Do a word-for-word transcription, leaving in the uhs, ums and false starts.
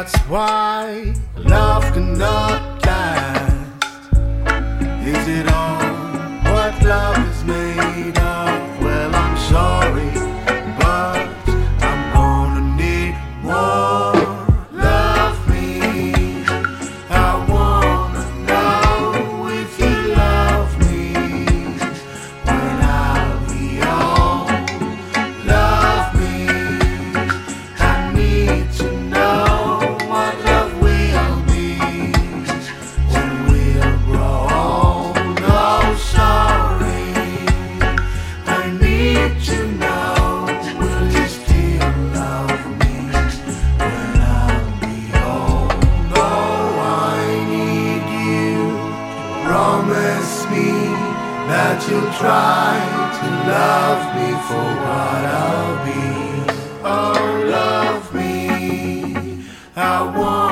That's why love cannot last. Is it all what love is made of? Well, I'm sorry, but I'm gonna need more. Love me. I wanna know if you love me when I'll be on. Love me. I need to know what love will be when we'll grow old. Oh, sorry. I need to know, will you still love me when I'll be old? Oh, I need you to promise me that you'll try to love me for what I'll be. Oh, love me. I want